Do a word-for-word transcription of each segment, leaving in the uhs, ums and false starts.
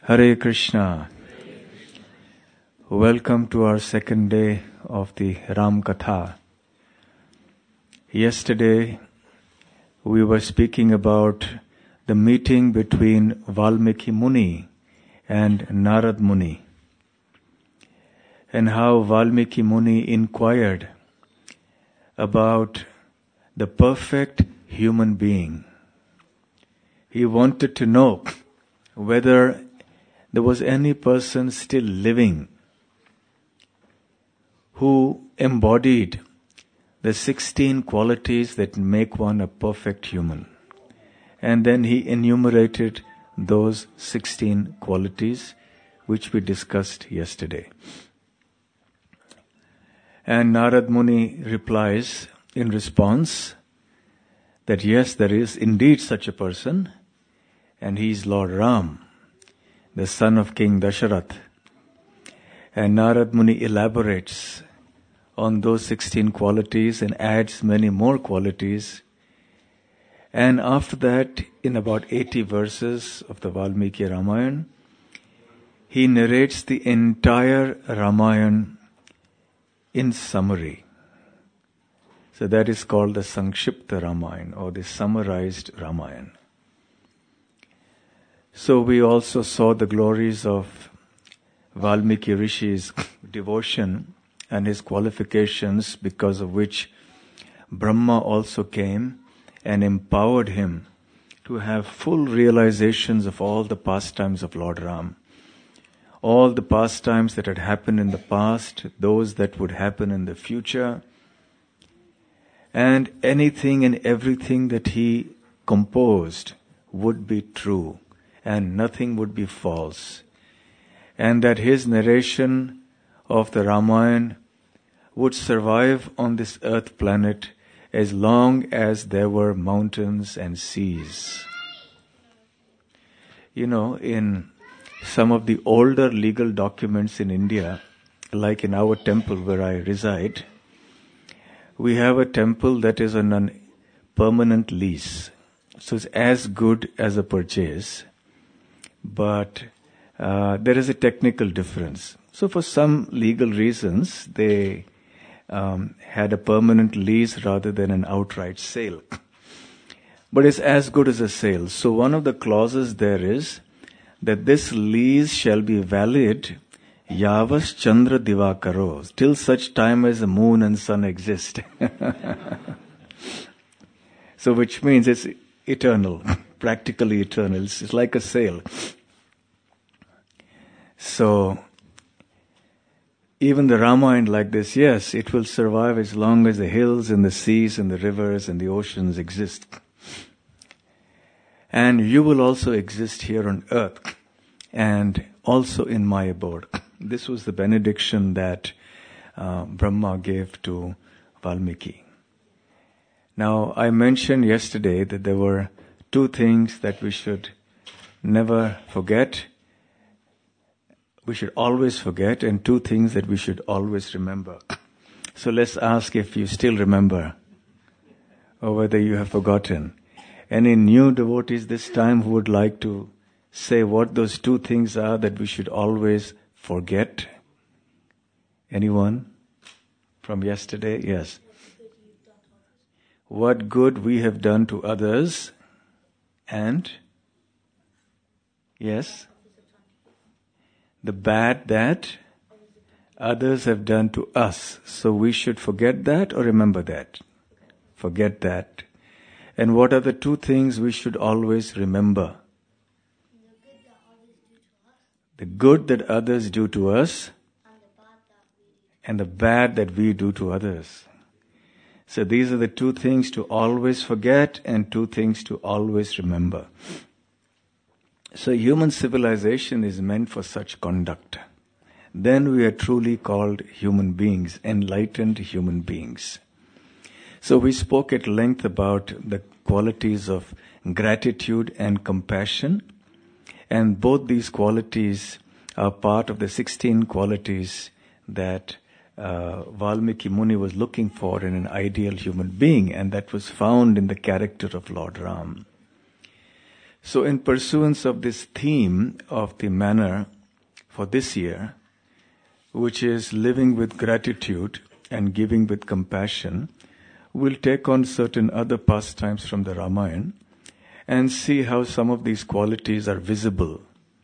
Hare Krishna. Welcome to our second day of the Ram Katha. Yesterday we were speaking about the meeting between Valmiki Muni and Narad Muni, and how Valmiki Muni inquired about the perfect human being. He wanted to know whether there was any person still living who embodied the sixteen qualities that make one a perfect human. And then he enumerated those sixteen qualities which we discussed yesterday. And Narad Muni replies in response that yes, there is indeed such a person, and he is Lord Ram, the son of King Dasharath. And Narad Muni elaborates on those sixteen qualities and adds many more qualities. And after that, in about eighty verses of the Valmiki Ramayana, he narrates the entire Ramayana in summary. So that is called the Sankshipta Ramayana, or the summarized Ramayana. So we also saw the glories of Valmiki Rishi's devotion and his qualifications, because of which Brahma also came and empowered him to have full realizations of all the pastimes of Lord Ram. All the pastimes that had happened in the past, those that would happen in the future, and anything and everything that he composed would be true, and nothing would be false. And that his narration of the Ramayana would survive on this earth planet as long as there were mountains and seas. You know, in some of the older legal documents in India, like in our temple where I reside, we have a temple that is on a permanent lease. So it's as good as a purchase. But uh, there is a technical difference. So for some legal reasons, they um, had a permanent lease rather than an outright sale. But it's as good as a sale. So one of the clauses there is that this lease shall be valid Yavas Chandra Divakaro, till such time as the moon and sun exist. So which means it's eternal, practically eternal. It's like a sale. So, even the Ramayana like this, yes, it will survive as long as the hills and the seas and the rivers and the oceans exist. And you will also exist here on earth and also in my abode. This was the benediction that uh, Brahma gave to Valmiki. Now, I mentioned yesterday that there were two things that we should never forget. We should always forget, and two things that we should always remember. So let's ask if you still remember, or whether you have forgotten. Any new devotees this time who would like to say what those two things are that we should always forget? Anyone from yesterday? Yes. What good we have done to others, and yes, the bad that others have done to us. So we should forget that or remember that? Forget that. And what are the two things we should always remember? The good that others do to us, and the bad that we do to others. So these are the two things to always forget and two things to always remember. So human civilization is meant for such conduct. Then we are truly called human beings, enlightened human beings. So we spoke at length about the qualities of gratitude and compassion. And both these qualities are part of the sixteen qualities that uh, Valmiki Muni was looking for in an ideal human being, and that was found in the character of Lord Ram. So in pursuance of this theme of the manner for this year, which is living with gratitude and giving with compassion, we'll take on certain other pastimes from the Ramayana and see how some of these qualities are visible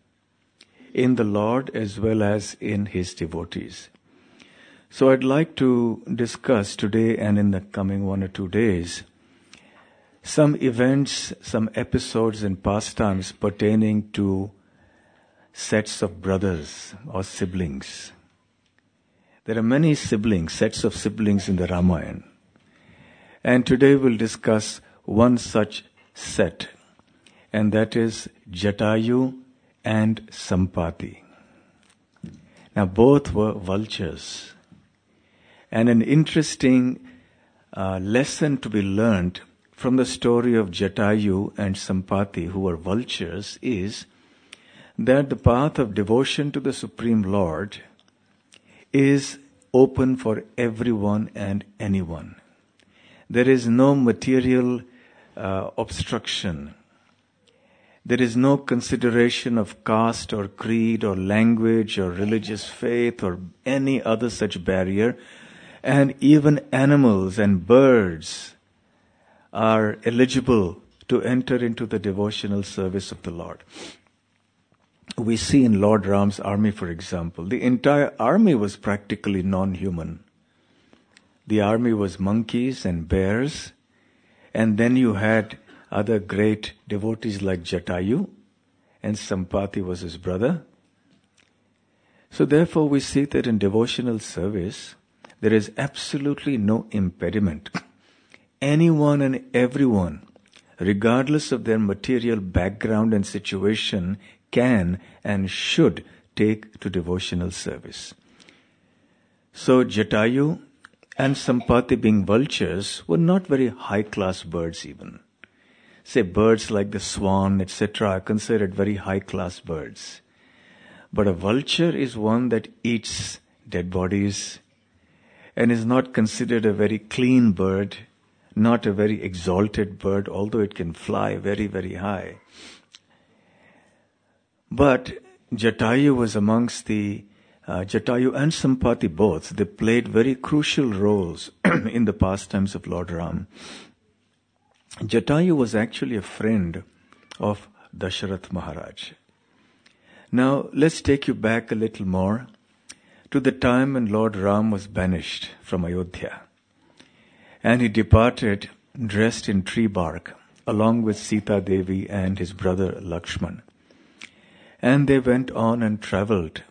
in the Lord as well as in His devotees. So I'd like to discuss today and in the coming one or two days some events, some episodes and pastimes pertaining to sets of brothers or siblings. There are many siblings, sets of siblings in the Ramayana. And today we'll discuss one such set, and that is Jatayu and Sampati. Now both were vultures. And an interesting uh, lesson to be learned from the story of Jatayu and Sampati, who were vultures, is that the path of devotion to the Supreme Lord is open for everyone and anyone. There is no material uh, obstruction. There is no consideration of caste or creed or language or religious faith or any other such barrier. And even animals and birds are eligible to enter into the devotional service of the Lord. We see in Lord Ram's army, for example, the entire army was practically non-human. The army was monkeys and bears, and then you had other great devotees like Jatayu, and Sampati was his brother. So therefore we see that in devotional service, there is absolutely no impediment. Anyone and everyone, regardless of their material background and situation, can and should take to devotional service. So Jatayu and Sampati, being vultures, were not very high-class birds even. Say birds like the swan, et cetera are considered very high-class birds. But a vulture is one that eats dead bodies and is not considered a very clean bird, not a very exalted bird, although it can fly very, very high. But Jatayu was amongst the, uh, Jatayu and Sampati both, they played very crucial roles in the pastimes of Lord Ram. Jatayu was actually a friend of Dasharath Maharaj. Now, let's take you back a little more to the time when Lord Ram was banished from Ayodhya. And he departed dressed in tree bark along with Sita Devi and his brother Lakshman. And they went on and travelled.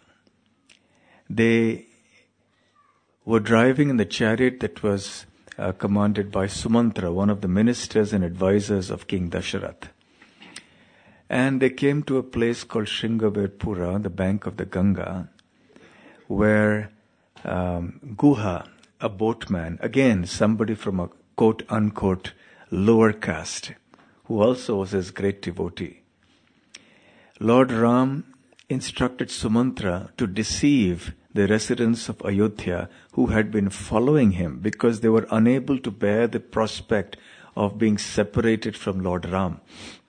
They were driving in the chariot that was uh, commanded by Sumantra, one of the ministers and advisors of King Dasharath. And they came to a place called Shringavedpura, on the bank of the Ganga, where um, Guha, a boatman, again somebody from a quote-unquote lower caste, who also was his great devotee. Lord Ram instructed Sumantra to deceive the residents of Ayodhya who had been following him because they were unable to bear the prospect of being separated from Lord Ram.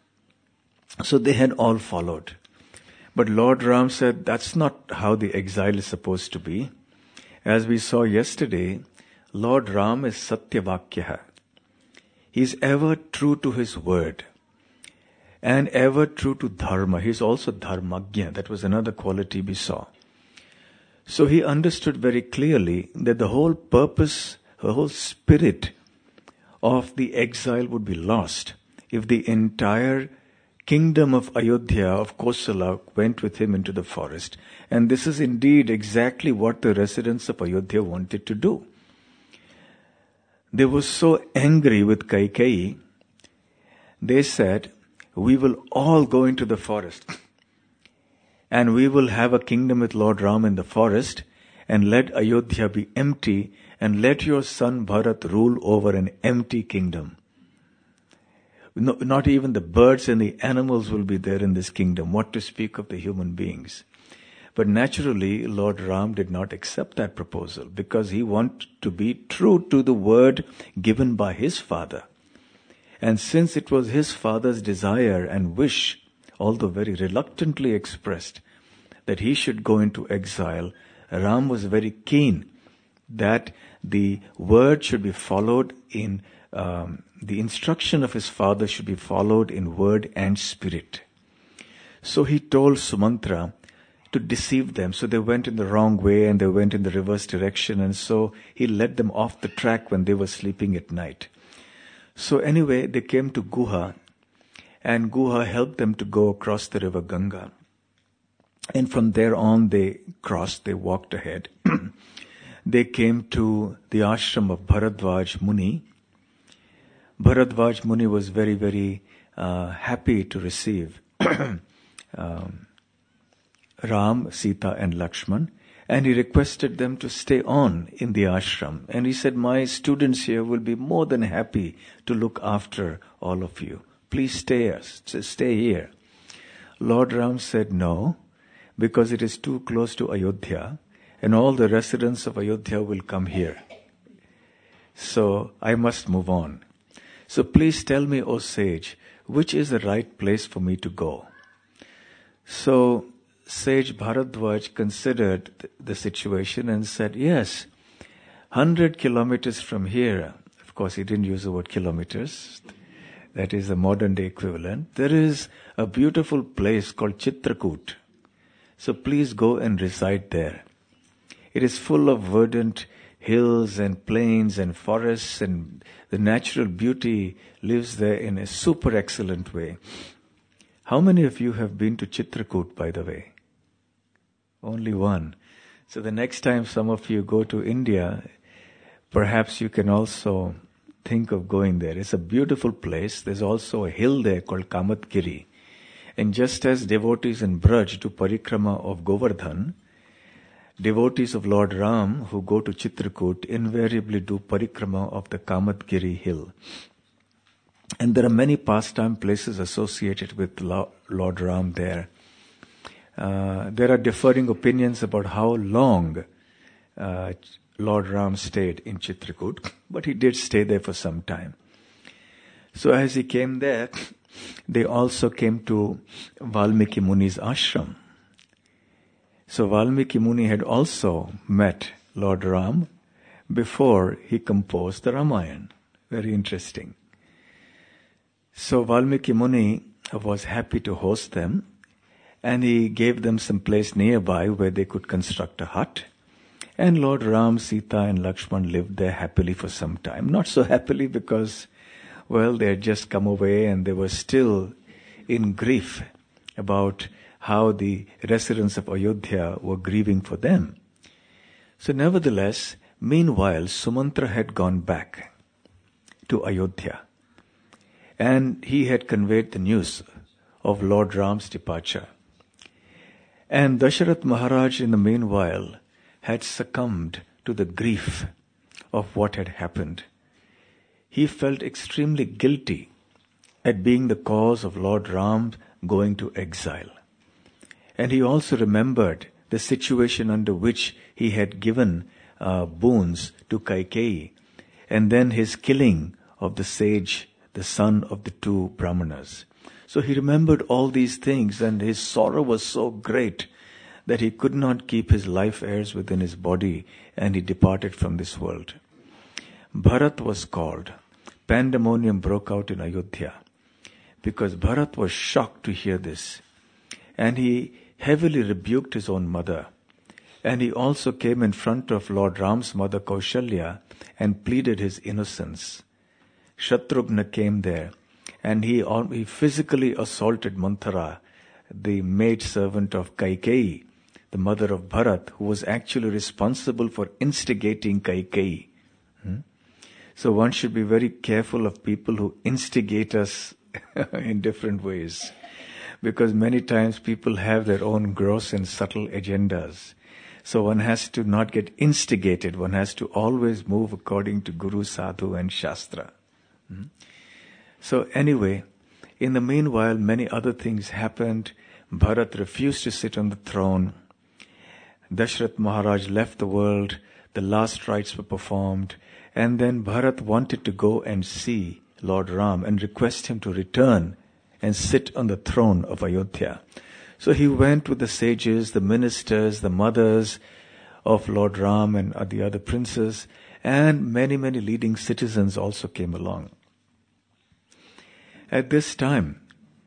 So they had all followed. But Lord Ram said, that's not how the exile is supposed to be. As we saw yesterday, Lord Ram is Satyavakya. He is ever true to his word and ever true to dharma. He is also dharmagya. That was another quality we saw. So he understood very clearly that the whole purpose, the whole spirit of the exile would be lost if the entire kingdom of Ayodhya, of Kosala, went with him into the forest. And this is indeed exactly what the residents of Ayodhya wanted to do. They were so angry with Kaikeyi, they said, we will all go into the forest and we will have a kingdom with Lord Ram in the forest and let Ayodhya be empty and let your son Bharat rule over an empty kingdom. No, not even the birds and the animals will be there in this kingdom. What to speak of the human beings? But naturally, Lord Ram did not accept that proposal because he wanted to be true to the word given by his father. And since it was his father's desire and wish, although very reluctantly expressed, that he should go into exile, Ram was very keen that the word should be followed in, um, the instruction of his father should be followed in word and spirit. So he told Sumantra to deceive them. So they went in the wrong way and they went in the reverse direction, and so he led them off the track when they were sleeping at night. So anyway, they came to Guha, and Guha helped them to go across the river Ganga. And from there on they crossed, they walked ahead. They came to the ashram of Bharadwaj Muni. Bharadwaj Muni was very, very uh, happy to receive um, Ram, Sita and Lakshman, and he requested them to stay on in the ashram. And he said, my students here will be more than happy to look after all of you. Please stay, stay here. Lord Ram said, no, because it is too close to Ayodhya, and all the residents of Ayodhya will come here. So I must move on. So please tell me, O sage, which is the right place for me to go? So Sage Bharadwaj considered th- the situation and said, yes, hundred kilometers from here, of course he didn't use the word kilometers, that is the modern day equivalent, there is a beautiful place called Chitrakoot. So please go and reside there. It is full of verdant hills and plains and forests, and the natural beauty lives there in a super excellent way. How many of you have been to Chitrakoot, by the way? Only one. So the next time some of you go to India, perhaps you can also think of going there. It's a beautiful place. There's also a hill there called Kamatgiri. And just as devotees in Braj do parikrama of Govardhan, devotees of Lord Ram who go to Chitrakoot invariably do parikrama of the Kamatgiri hill. And there are many pastime places associated with Lord Ram there. Uh, there are differing opinions about how long uh, Lord Ram stayed in Chitrakoot, but he did stay there for some time. So as he came there, they also came to Valmiki Muni's ashram. So Valmiki Muni had also met Lord Ram before he composed the Ramayana. Very interesting. So Valmiki Muni was happy to host them, and he gave them some place nearby where they could construct a hut. And Lord Ram, Sita and Lakshman lived there happily for some time. Not so happily because, well, they had just come away and they were still in grief about how the residents of Ayodhya were grieving for them. So nevertheless, meanwhile, Sumantra had gone back to Ayodhya. And he had conveyed the news of Lord Ram's departure. And Dasharath Maharaj, in the meanwhile, had succumbed to the grief of what had happened. He felt extremely guilty at being the cause of Lord Ram going to exile. And he also remembered the situation under which he had given uh, boons to Kaikeyi, and then his killing of the sage, the son of the two Brahmanas. So he remembered all these things, and his sorrow was so great that he could not keep his life airs within his body, and he departed from this world. Bharat was called. Pandemonium broke out in Ayodhya because Bharat was shocked to hear this, and he heavily rebuked his own mother. And he also came in front of Lord Ram's mother Kaushalya and pleaded his innocence. Shatrughna came there, and he, he physically assaulted Manthara, the maid servant of Kaikeyi, the mother of Bharat, who was actually responsible for instigating Kaikeyi. Hmm? So one should be very careful of people who instigate us in different ways, because many times people have their own gross and subtle agendas. So one has to not get instigated. One has to always move according to Guru, Sadhu and Shastra. Hmm? So anyway, in the meanwhile, many other things happened. Bharat refused to sit on the throne. Dasharath Maharaj left the world. The last rites were performed. And then Bharat wanted to go and see Lord Ram and request him to return and sit on the throne of Ayodhya. So he went with the sages, the ministers, the mothers of Lord Ram and the other princes, and many, many leading citizens also came along. At this time,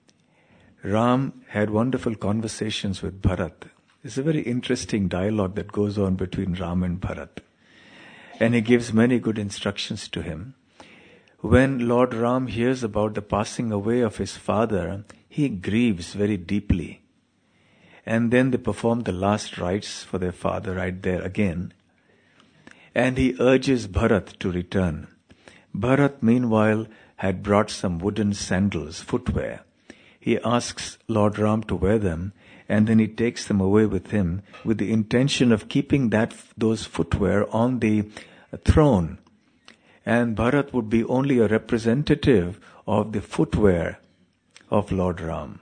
Ram had wonderful conversations with Bharat. It's a very interesting dialogue that goes on between Ram and Bharat. And he gives many good instructions to him. When Lord Ram hears about the passing away of his father, he grieves very deeply. And then they perform the last rites for their father right there again. And he urges Bharat to return. Bharat, meanwhile, had brought some wooden sandals, footwear. He asks Lord Ram to wear them, and then he takes them away with him with the intention of keeping that those footwear on the throne. And Bharat would be only a representative of the footwear of Lord Ram.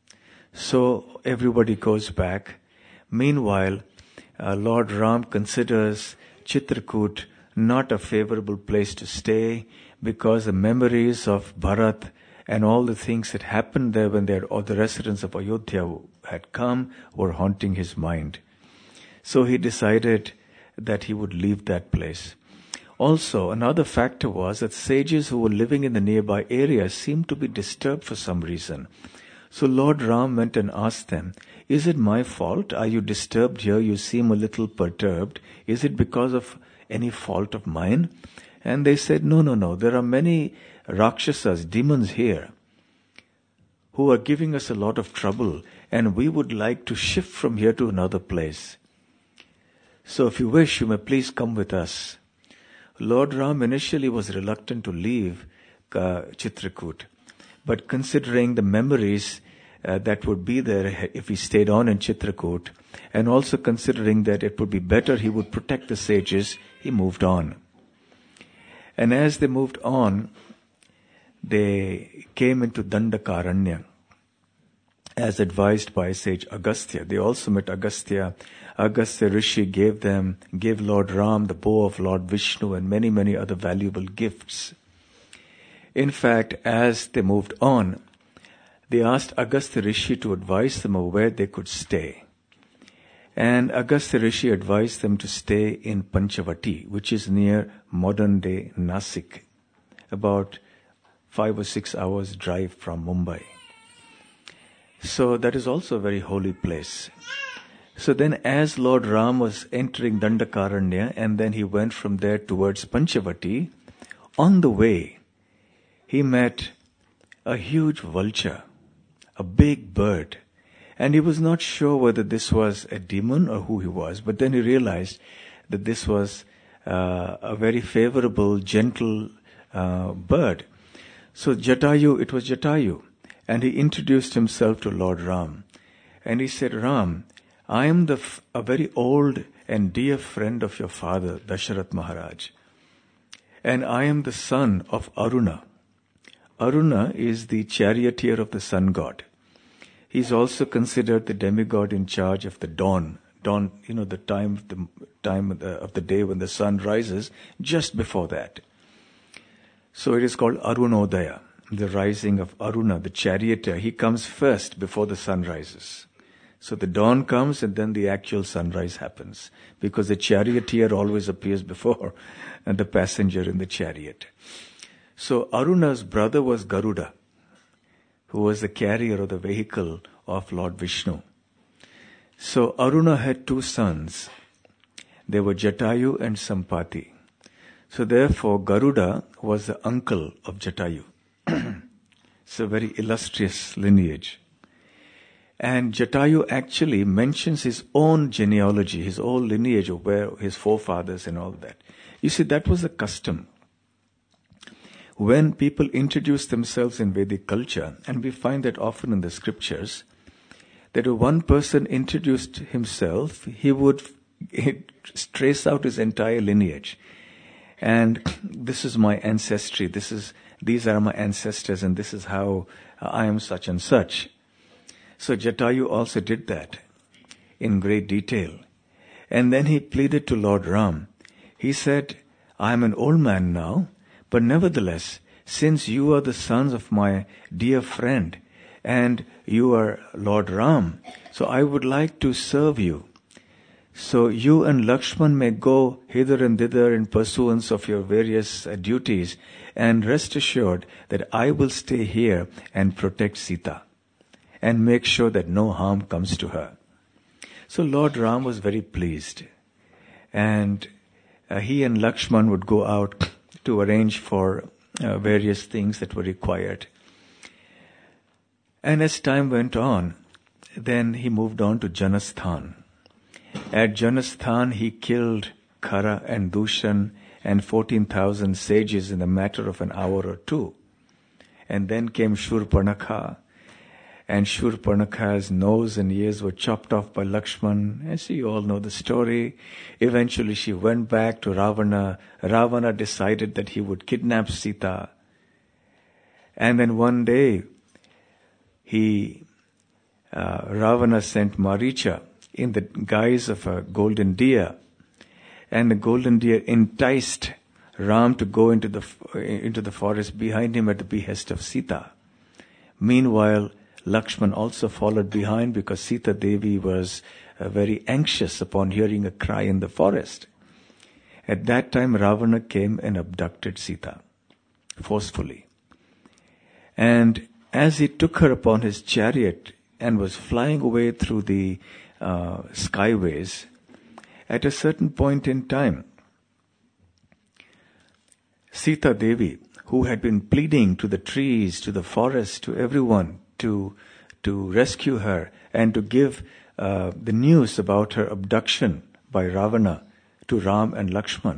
So everybody goes back. Meanwhile, uh, Lord Ram considers Chitrakoot not a favorable place to stay because the memories of Bharat and all the things that happened there when they had, all the residents of Ayodhya had come were haunting his mind. So he decided that he would leave that place. Also, another factor was that sages who were living in the nearby area seemed to be disturbed for some reason. So Lord Ram went and asked them, "Is it my fault? Are you disturbed here? You seem a little perturbed. Is it because of any fault of mine?" And they said, no, no, no. There are many Rakshasas, demons here, who are giving us a lot of trouble, and we would like to shift from here to another place. So if you wish, you may please come with us. Lord Ram initially was reluctant to leave uh, Chitrakoot, but considering the memories uh, that would be there if he stayed on in Chitrakoot, and also considering that it would be better he would protect the sages, he moved on. And as they moved on, they came into Dandakaranya, as advised by sage Agastya. They also met Agastya. Agastya Rishi gave them, gave Lord Ram the bow of Lord Vishnu and many, many other valuable gifts. In fact, as they moved on, they asked Agastya Rishi to advise them of where they could stay. And Agastya Rishi advised them to stay in Panchavati, which is near modern-day Nasik, about five or six hours drive from Mumbai. So that is also a very holy place. So then as Lord Ram was entering Dandakaranya and then he went from there towards Panchavati, on the way he met a huge vulture, a big bird. And he was not sure whether this was a demon or who he was, but then he realized that this was uh, a very favorable, gentle uh, bird. So Jatayu, it was Jatayu, and he introduced himself to Lord Ram. And he said, "Ram, I am the f- a very old and dear friend of your father, Dasharath Maharaj. And I am the son of Aruna." Aruna is the charioteer of the sun god. He is also considered the demigod in charge of the dawn. Dawn, you know, the time of the time of the, of the day when the sun rises, just before that. So it is called Arunodaya, the rising of Aruna, the charioteer. He comes first before the sun rises. So the dawn comes and then the actual sunrise happens, because the charioteer always appears before and the passenger in the chariot. So Aruna's brother was Garuda, who was the carrier of the vehicle of Lord Vishnu. So Aruna had two sons. They were Jatayu and Sampati. So therefore Garuda was the uncle of Jatayu. It's a very illustrious lineage. And Jatayu actually mentions his own genealogy, his own lineage of where his forefathers and all that. You see, that was a custom. When people introduce themselves in Vedic culture, and we find that often in the scriptures, that if one person introduced himself, he would trace out his entire lineage. And this is my ancestry, this is, these are my ancestors, and this is how I am such and such. So Jatayu also did that in great detail. And then he pleaded to Lord Ram. He said, "I am an old man now, but nevertheless, since you are the sons of my dear friend and you are Lord Ram, so I would like to serve you. So you and Lakshman may go hither and thither in pursuance of your various uh, duties, and rest assured that I will stay here and protect Sita and make sure that no harm comes to her. So Lord Ram was very pleased, and uh, he and Lakshman would go out to arrange for uh, various things that were required. And as time went on, then he moved on to Janasthan. At Janasthan, he killed Khara and Dushan and fourteen thousand sages in a matter of an hour or two. And then came Shurparnakha, and Shurparnakha's nose and ears were chopped off by Lakshman. As you all know the story, eventually she went back to Ravana. Ravana decided that he would kidnap Sita. And then one day, he, uh, Ravana sent Maricha in the guise of a golden deer. And the golden deer enticed Ram to go into the, into the forest behind him at the behest of Sita. Meanwhile, Lakshman also followed behind because Sita Devi was uh, very anxious upon hearing a cry in the forest. At that time, Ravana came and abducted Sita forcefully. And as he took her upon his chariot and was flying away through the uh, skyways, at a certain point in time, Sita Devi, who had been pleading to the trees, to the forest, to everyone to to rescue her and to give uh, the news about her abduction by Ravana to Ram and Lakshman,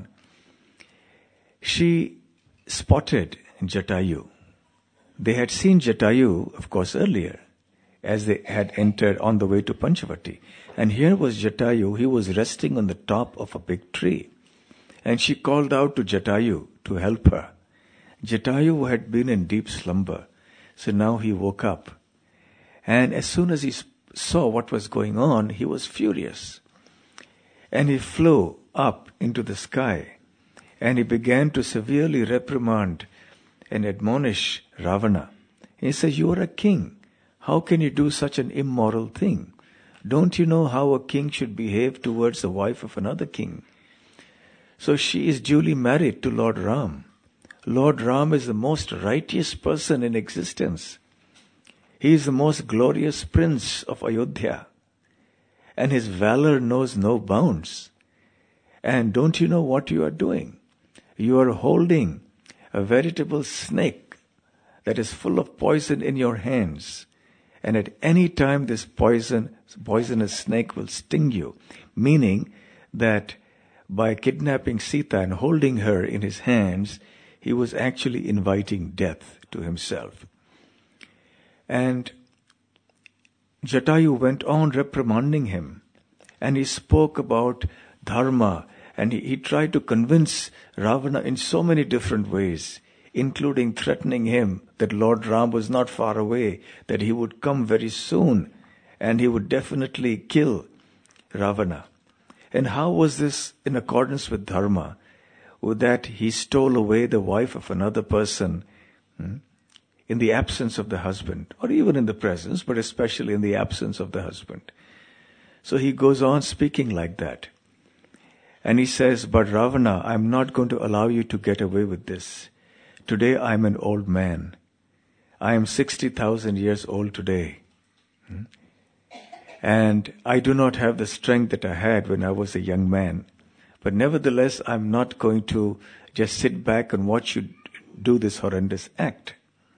she spotted Jatayu. They had seen Jatayu, of course, earlier, as they had entered on the way to Panchavati. And here was Jatayu. He was resting on the top of a big tree. And she called out to Jatayu to help her. Jatayu had been in deep slumber. So now he woke up. And as soon as he saw what was going on, he was furious. And he flew up into the sky. And he began to severely reprimand and admonish Ravana. He said, "You are a king. How can you do such an immoral thing? Don't you know how a king should behave towards the wife of another king? So she is duly married to Lord Ram. Lord Ram is the most righteous person in existence. He is the most glorious prince of Ayodhya. And his valor knows no bounds. And don't you know what you are doing? You are holding a veritable snake that is full of poison in your hands. And at any time this poison, poisonous snake will sting you. Meaning that by kidnapping Sita and holding her in his hands, he was actually inviting death to himself." And Jatayu went on reprimanding him. And he spoke about dharma. And he, he tried to convince Ravana in so many different ways, including threatening him that Lord Ram was not far away, that he would come very soon, and he would definitely kill Ravana. And how was this in accordance with dharma? With that he stole away the wife of another person hmm, in the absence of the husband, or even in the presence, but especially in the absence of the husband. So he goes on speaking like that. And he says, "But Ravana, I'm not going to allow you to get away with this. Today I'm an old man. I am sixty thousand years old today. Hmm? And I do not have the strength that I had when I was a young man. But nevertheless, I'm not going to just sit back and watch you do this horrendous act."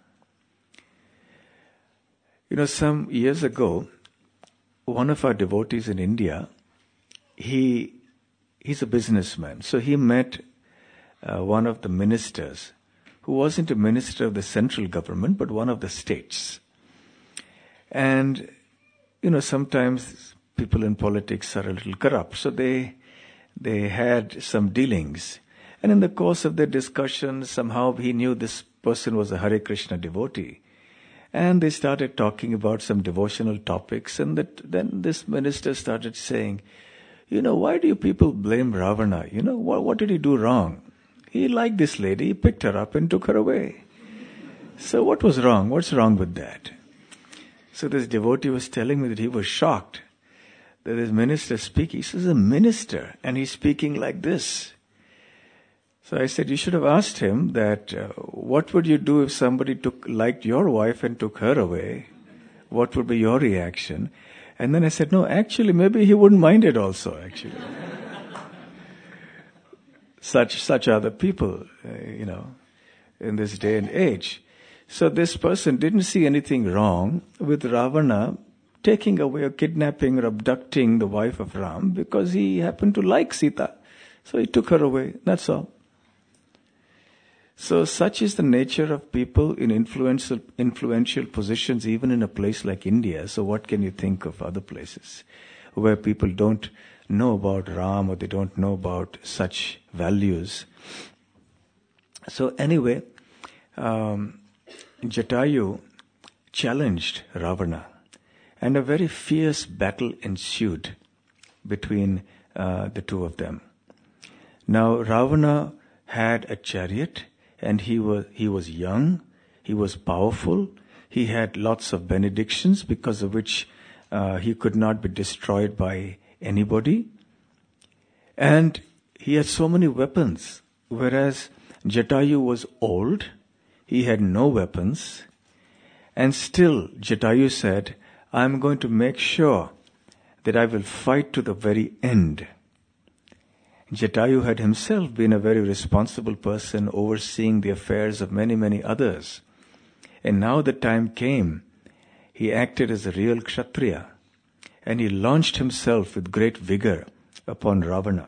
You know, some years ago, one of our devotees in India, he he's a businessman. So he met uh, one of the ministers who wasn't a minister of the central government, but one of the states. And, you know, sometimes people in politics are a little corrupt. So they they had some dealings. And in the course of their discussion, somehow he knew this person was a Hare Krishna devotee. And they started talking about some devotional topics. And that, then this minister started saying, "You know, why do you people blame Ravana? You know, what, what did he do wrong? He liked this lady, he picked her up and took her away. So what was wrong? What's wrong with that? So this devotee was telling me that he was shocked that his minister speaking. He says, a minister, and he's speaking like this. So I said, you should have asked him that, uh, what would you do if somebody took liked your wife and took her away? What would be your reaction? And then I said, no, actually, maybe he wouldn't mind it also, actually. such such are the people, uh, you know, in this day and age. So this person didn't see anything wrong with Ravana taking away or kidnapping or abducting the wife of Ram because he happened to like Sita. So he took her away, that's all. So such is the nature of people in influential, influential positions even in a place like India. So what can you think of other places where people don't know about Ram or they don't know about such values? So anyway, um, Jatayu challenged Ravana and a very fierce battle ensued between uh, the two of them. Now Ravana had a chariot and he was he was young, he was powerful, he had lots of benedictions because of which uh, he could not be destroyed by anybody. And he had so many weapons, whereas Jatayu was old, he had no weapons, and still Jatayu said, I'm going to make sure that I will fight to the very end. Jatayu had himself been a very responsible person overseeing the affairs of many, many others. And now the time came, he acted as a real Kshatriya and he launched himself with great vigor upon Ravana.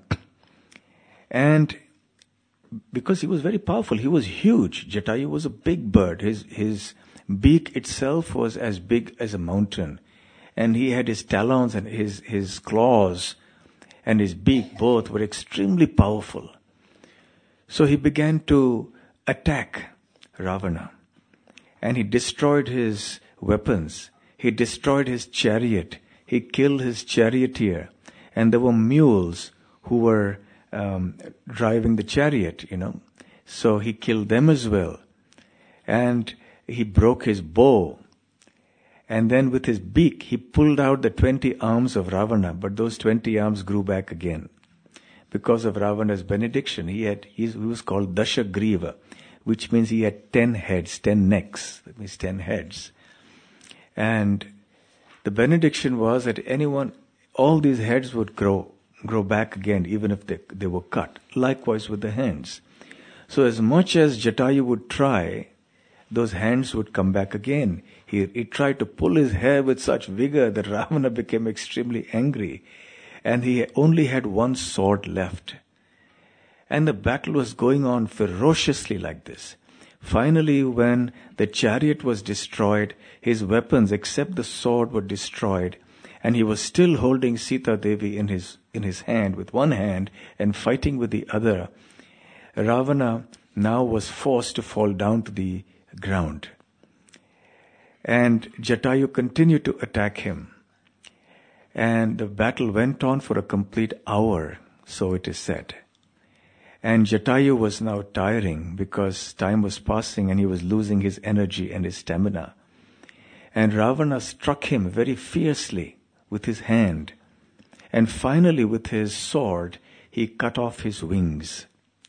And because he was very powerful, he was huge. Jatayu was a big bird. His, his beak itself was as big as a mountain. And he had his talons and his, his claws and his beak both were extremely powerful. So he began to attack Ravana. And he destroyed his weapons. He destroyed his chariot. He killed his charioteer. And there were mules who were um, driving the chariot, you know. So he killed them as well. And he broke his bow. And then with his beak, he pulled out the twenty arms of Ravana, but those twenty arms grew back again. Because of Ravana's benediction, he had, he was called Dashagriva, which means he had ten heads, ten necks, that means ten heads. And the benediction was that anyone, all these heads would grow, grow back again, even if they, they were cut. Likewise with the hands. So as much as Jatayu would try, those hands would come back again. He, he tried to pull his hair with such vigor that Ravana became extremely angry. And he only had one sword left. And the battle was going on ferociously like this. Finally, when the chariot was destroyed, his weapons except the sword were destroyed. And he was still holding Sita Devi in his, in his hand with one hand and fighting with the other. Ravana now was forced to fall down to the ground. And Jatayu continued to attack him. And the battle went on for a complete hour, so it is said. And Jatayu was now tiring because time was passing and he was losing his energy and his stamina. And Ravana struck him very fiercely with his hand. And finally with his sword, he cut off his wings.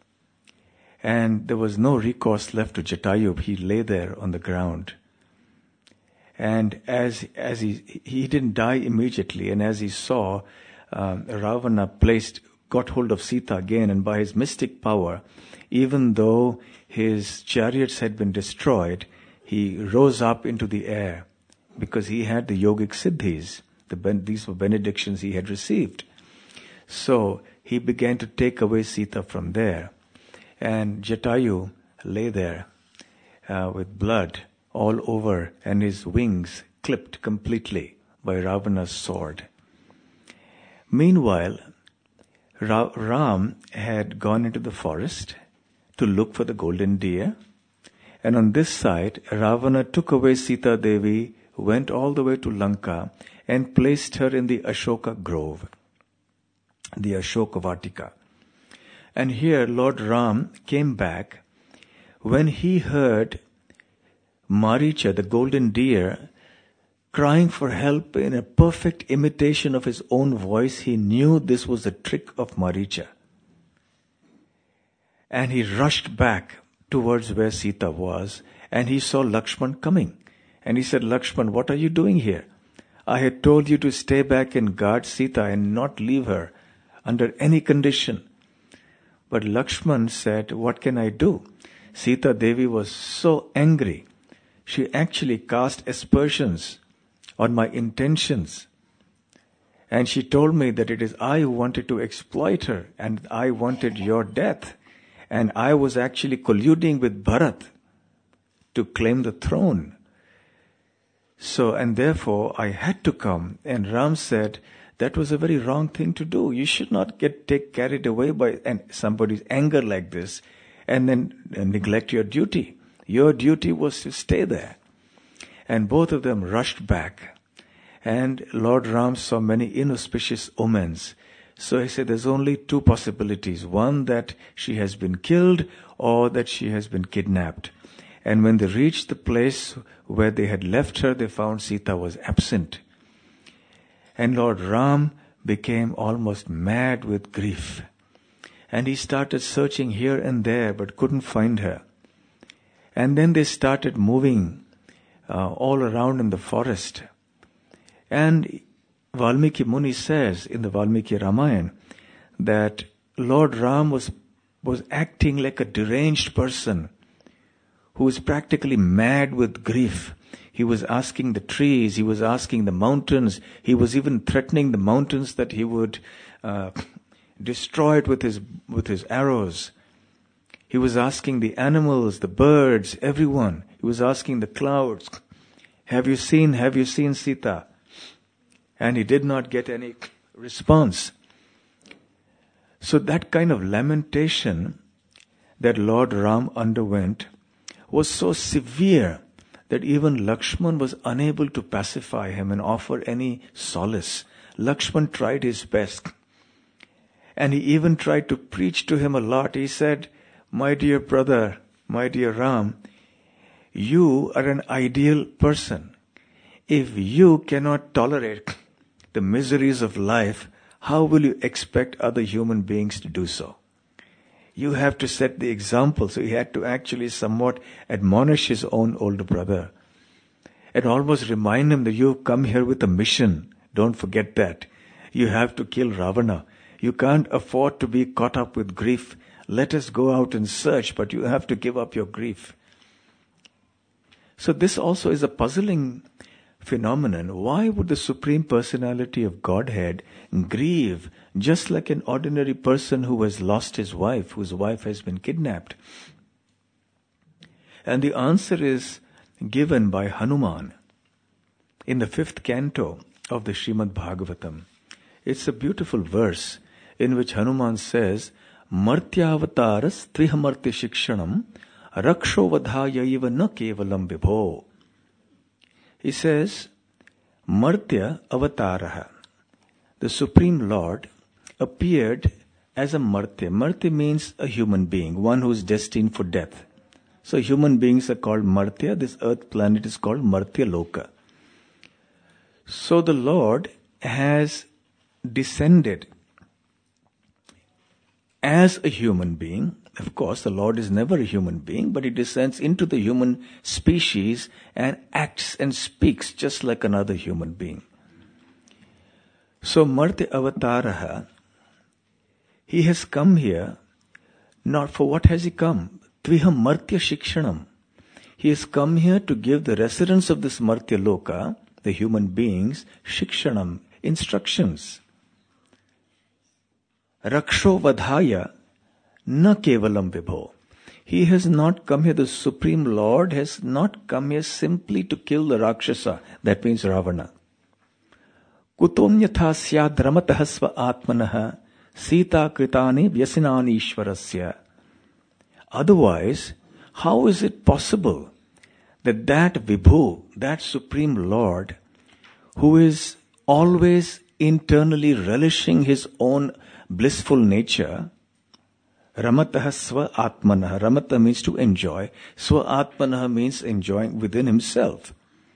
And there was no recourse left to Jatayu. He lay there on the ground. And as as he he didn't die immediately, and as he saw um, Ravana placed got hold of Sita again, and by his mystic power, even though his chariots had been destroyed, he rose up into the air because he had the yogic siddhis. The ben, these were benedictions he had received. So he began to take away Sita from there. And Jatayu lay there uh, with blood all over and his wings clipped completely by Ravana's sword. Meanwhile, Ra- Ram had gone into the forest to look for the golden deer. And on this side, Ravana took away Sita Devi, went all the way to Lanka and placed her in the Ashoka grove, the Ashoka Vatika. And here Lord Ram came back when he heard Maricha, the golden deer, crying for help in a perfect imitation of his own voice. He knew this was a trick of Maricha. And he rushed back towards where Sita was, and he saw Lakshman coming. And he said, Lakshman, what are you doing here? I had told you to stay back and guard Sita and not leave her under any condition. But Lakshman said, what can I do? Sita Devi was so angry. She actually cast aspersions on my intentions. And she told me that it is I who wanted to exploit her and I wanted your death. And I was actually colluding with Bharat to claim the throne. So, and therefore I had to come. And Ram said, that was a very wrong thing to do. You should not get take carried away by and somebody's anger like this and then uh, neglect your duty. Your duty was to stay there. And both of them rushed back. And Lord Ram saw many inauspicious omens. So he said, there's only two possibilities. One, that she has been killed, or that she has been kidnapped. And when they reached the place where they had left her, they found Sita was absent. And Lord Ram became almost mad with grief. And he started searching here and there, but couldn't find her. And then they started moving uh, all around in the forest. And Valmiki Muni says in the Valmiki Ramayana that Lord Ram was, was acting like a deranged person who was practically mad with grief. He was asking the trees, he was asking the mountains, he was even threatening the mountains that he would uh, destroy it with his, with his arrows. He was asking the animals, the birds, everyone. He was asking the clouds, have you seen, have you seen Sita? And he did not get any response. So that kind of lamentation that Lord Ram underwent was so severe that even Lakshman was unable to pacify him and offer any solace. Lakshman tried his best. And he even tried to preach to him a lot. He said, my dear brother, my dear Ram, you are an ideal person. If you cannot tolerate the miseries of life, how will you expect other human beings to do so? You have to set the example. So he had to actually somewhat admonish his own older brother and almost remind him that you've come here with a mission. Don't forget that. You have to kill Ravana. You can't afford to be caught up with grief. Let us go out and search, but you have to give up your grief. So this also is a puzzling phenomenon. Why would the Supreme Personality of Godhead grieve just like an ordinary person who has lost his wife, whose wife has been kidnapped? And the answer is given by Hanuman in the fifth canto of the Srimad Bhagavatam. It's a beautiful verse in which Hanuman says, Martyavataras trihamartya shikshanam raksho vadhayaiva na kevalam vibho. He says, Martya avataraha, the Supreme Lord, appeared as a Martya. Martya means a human being, one who is destined for death. So human beings are called Martya. This earth planet is called Martya Loka. So the Lord has descended as a human being. Of course, the Lord is never a human being, but he descends into the human species and acts and speaks just like another human being. So, Martya Avataraha, he has come here, not for what has he come? Tviham Martya Shikshanam. He has come here to give the residents of this Martya Loka, the human beings, Shikshanam, instructions. Raksho Vadhaya Na kevalam vibho. He has not come here, the Supreme Lord has not come here simply to kill the Rakshasa, that means Ravana. Kutomyatha syad ramatah sva atmanaha sita kritani vyasinani ishvarasya. Otherwise, how is it possible that that Vibhu, that Supreme Lord, who is always internally relishing his own blissful nature, Ramatah swa atmanah. Ramata means to enjoy. Swa atmanah means enjoying within himself.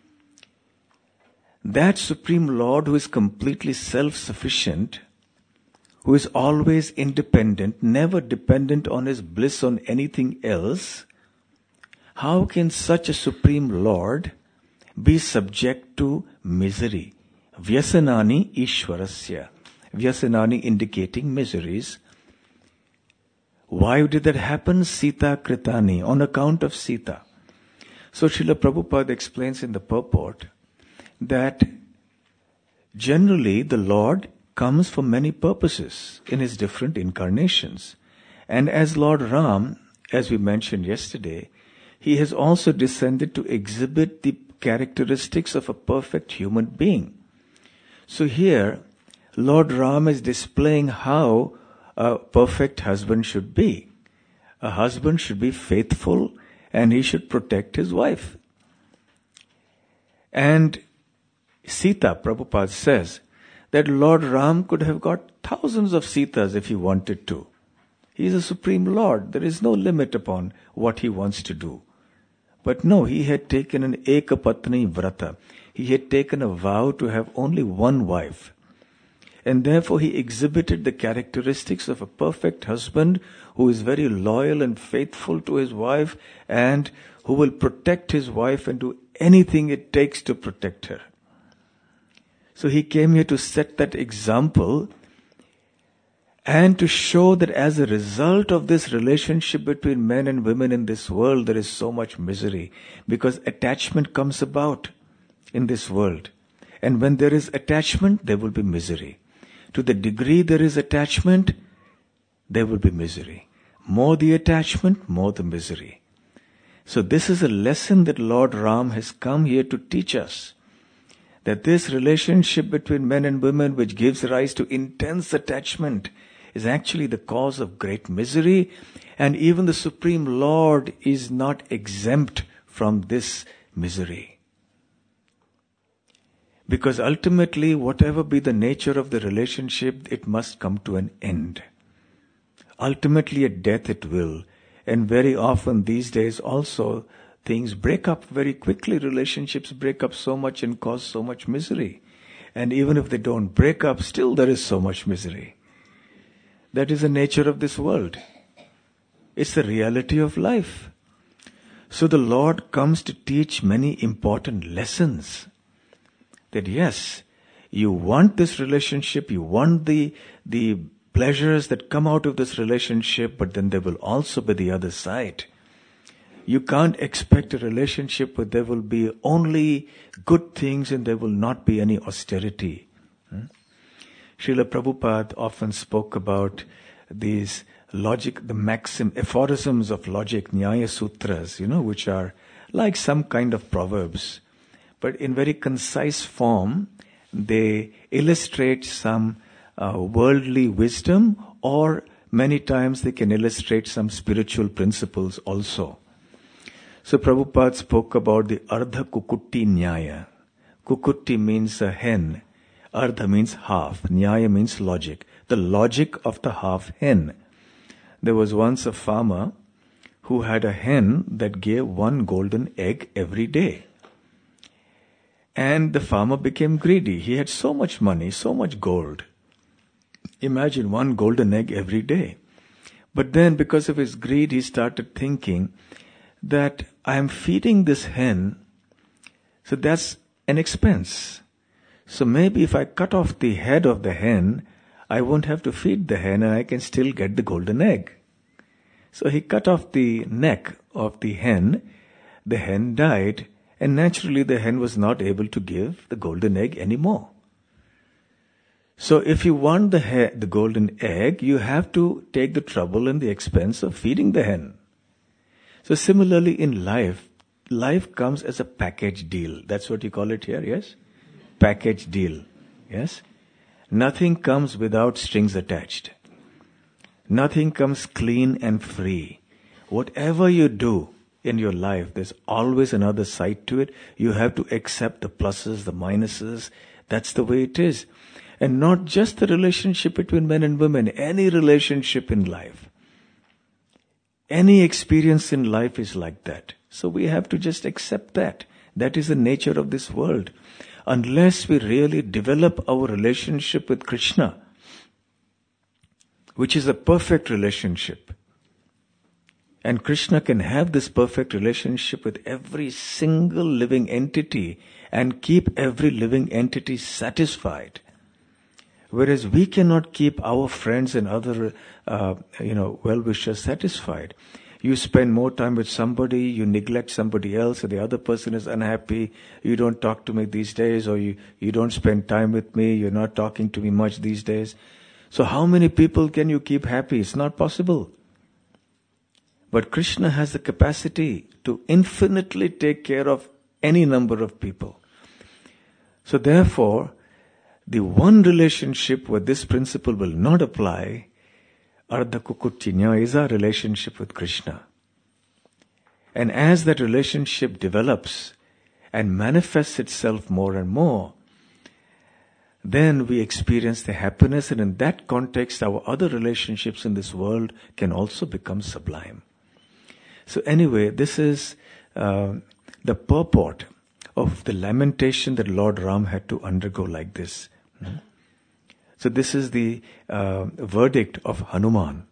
That Supreme Lord who is completely self-sufficient, who is always independent, never dependent on his bliss on anything else, how can such a Supreme Lord be subject to misery? Vyasanani Ishwarasya. Vyasanani indicating miseries. Why did that happen? Sita Kritani, on account of Sita. So Srila Prabhupada explains in the purport that generally the Lord comes for many purposes in his different incarnations. And as Lord Ram, as we mentioned yesterday, he has also descended to exhibit the characteristics of a perfect human being. So here, Lord Ram is displaying how a perfect husband should be. A husband should be faithful and he should protect his wife. And Sita, Prabhupada says, that Lord Ram could have got thousands of Sitas if he wanted to. He is a Supreme Lord. There is no limit upon what he wants to do. But no, he had taken an Ekapatni Vrata. He had taken a vow to have only one wife. And therefore he exhibited the characteristics of a perfect husband who is very loyal and faithful to his wife and who will protect his wife and do anything it takes to protect her. So he came here to set that example and to show that as a result of this relationship between men and women in this world, there is so much misery because attachment comes about in this world. And when there is attachment, there will be misery. To the degree there is attachment, there will be misery. More the attachment, more the misery. So this is a lesson that Lord Ram has come here to teach us. That this relationship between men and women which gives rise to intense attachment is actually the cause of great misery, and even the Supreme Lord is not exempt from this misery. Because ultimately, whatever be the nature of the relationship, it must come to an end. Ultimately, at death it will. And very often these days also, things break up very quickly. Relationships break up so much and cause so much misery. And even if they don't break up, still there is so much misery. That is the nature of this world. It's the reality of life. So the Lord comes to teach many important lessons. That yes, you want this relationship, you want the, the pleasures that come out of this relationship, but then there will also be the other side. You can't expect a relationship where there will be only good things and there will not be any austerity. Hmm? Srila Prabhupada often spoke about these logic, the maxim, aphorisms of logic, Nyaya Sutras, you know, which are like some kind of proverbs. But in very concise form, they illustrate some uh, worldly wisdom, or many times they can illustrate some spiritual principles also. So Prabhupada spoke about the Ardha Kukutti Nyaya. Kukutti means a hen. Ardha means half. Nyaya means logic. The logic of the half hen. There was once a farmer who had a hen that gave one golden egg every day. And the farmer became greedy. He had so much money, so much gold. Imagine one golden egg every day. But then because of his greed, he started thinking that I am feeding this hen, so that's an expense. So maybe if I cut off the head of the hen, I won't have to feed the hen and I can still get the golden egg. So he cut off the neck of the hen. The hen died. And naturally the hen was not able to give the golden egg anymore. So if you want the, he- the golden egg, you have to take the trouble and the expense of feeding the hen. So similarly in life, life comes as a package deal. That's what you call it here, yes? Package deal, yes? Nothing comes without strings attached. Nothing comes clean and free. Whatever you do in your life, there's always another side to it. You have to accept the pluses, the minuses. That's the way it is. And not just the relationship between men and women, any relationship in life. Any experience in life is like that. So we have to just accept that. That is the nature of this world. Unless we really develop our relationship with Krishna, which is a perfect relationship, and Krishna can have this perfect relationship with every single living entity and keep every living entity satisfied. Whereas we cannot keep our friends and other, uh, you know, well-wishers satisfied. You spend more time with somebody, you neglect somebody else, and the other person is unhappy. You don't talk to me these days, or you, you don't spend time with me, you're not talking to me much these days. So how many people can you keep happy? It's not possible. But Krishna has the capacity to infinitely take care of any number of people. So therefore, the one relationship where this principle will not apply, Ardha Kukuchinya, is our relationship with Krishna. And as that relationship develops and manifests itself more and more, then we experience the happiness, and in that context, our other relationships in this world can also become sublime. So anyway, this is uh, the purport of the lamentation that Lord Ram had to undergo like this. Hmm? So this is the uh, verdict of Hanuman.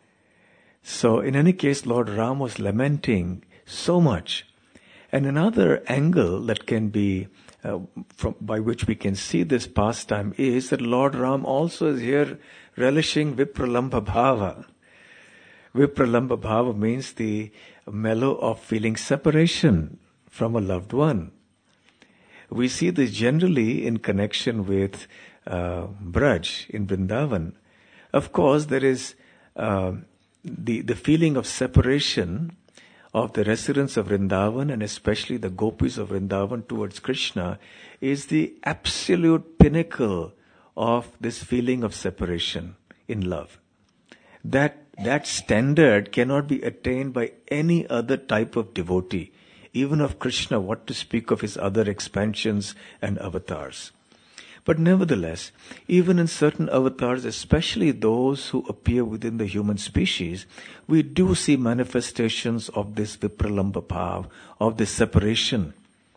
So in any case, Lord Ram was lamenting so much. And another angle that can be, uh, from by which we can see this pastime, is that Lord Ram also is here relishing Vipralambha Bhava. Vipralambha Bhava means the mellow of feeling separation from a loved one. We see this generally in connection with uh, Braj in Vrindavan. Of course, there is uh, the, the feeling of separation of the residents of Vrindavan, and especially the gopis of Vrindavan towards Krishna, is the absolute pinnacle of this feeling of separation in love. That that standard cannot be attained by any other type of devotee, even of Krishna, what to speak of his other expansions and avatars. But nevertheless, even in certain avatars, especially those who appear within the human species, we do see manifestations of this Vipralambha Bhav, of this separation.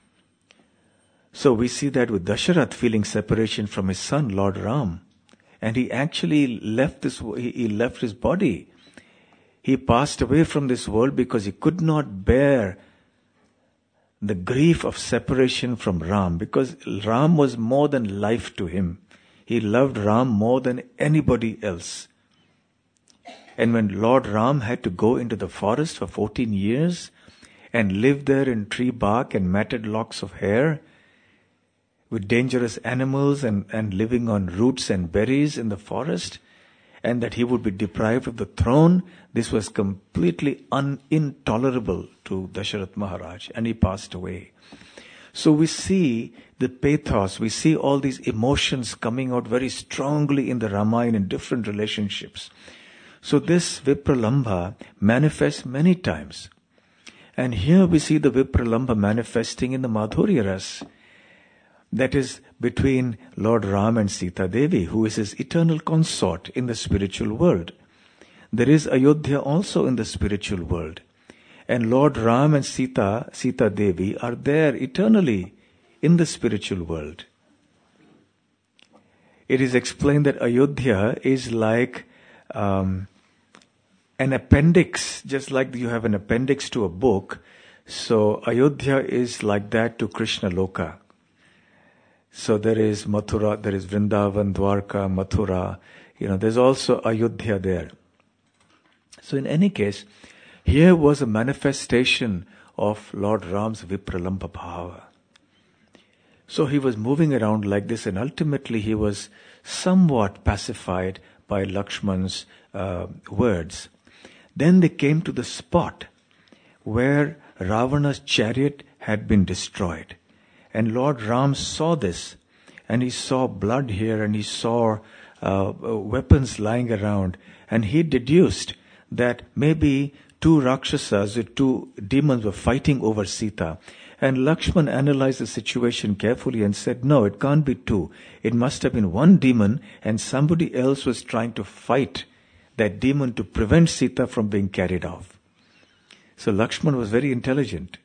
So we see that with Dasharath feeling separation from his son, Lord Ram. And he actually left this, he left his body. He passed away from this world because he could not bear the grief of separation from Ram, because Ram was more than life to him. He loved Ram more than anybody else. And when Lord Ram had to go into the forest for fourteen years and live there in tree bark and matted locks of hair, with dangerous animals and, and living on roots and berries in the forest, and that he would be deprived of the throne, this was completely un- intolerable to Dasharath Maharaj, and he passed away. So we see the pathos, we see all these emotions coming out very strongly in the Ramayana in different relationships. So this Vipralambha manifests many times. And here we see the Vipralambha manifesting in the Madhurya Ras, that is between Lord Ram and Sita Devi, who is his eternal consort in the spiritual world. There is Ayodhya also in the spiritual world. And Lord Ram and Sita, Sita Devi are there eternally in the spiritual world. It is explained that Ayodhya is like um, an appendix, just like you have an appendix to a book. So Ayodhya is like that to Krishna Loka. So there is Mathura, there is Vrindavan, Dwarka, Mathura. You know, there's also Ayodhya there. So in any case, here was a manifestation of Lord Ram's Vipralambha Bhava. So he was moving around like this, and ultimately he was somewhat pacified by Lakshman's uh, words. Then they came to the spot where Ravana's chariot had been destroyed. And Lord Ram saw this, and he saw blood here, and he saw uh, weapons lying around, and he deduced that maybe two Rakshasas, or two demons, were fighting over Sita. And Lakshman analyzed the situation carefully and said, no, it can't be two. It must have been one demon, and somebody else was trying to fight that demon to prevent Sita from being carried off. So Lakshman was very intelligent.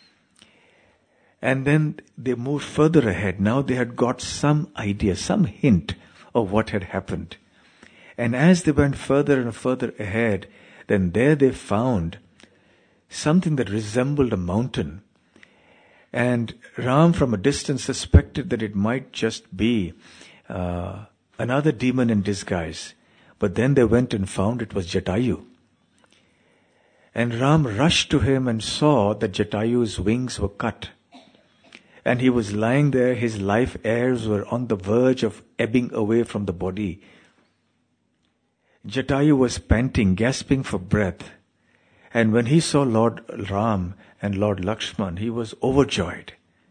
And then they moved further ahead. Now they had got some idea, some hint of what had happened. And as they went further and further ahead, then there they found something that resembled a mountain. And Ram from a distance suspected that it might just be uh, another demon in disguise. But then they went and found it was Jatayu. And Ram rushed to him and saw that Jatayu's wings were cut. And he was lying there, his life airs were on the verge of ebbing away from the body. Jatayu was panting, gasping for breath. And when he saw Lord Ram and Lord Lakshman, he was overjoyed.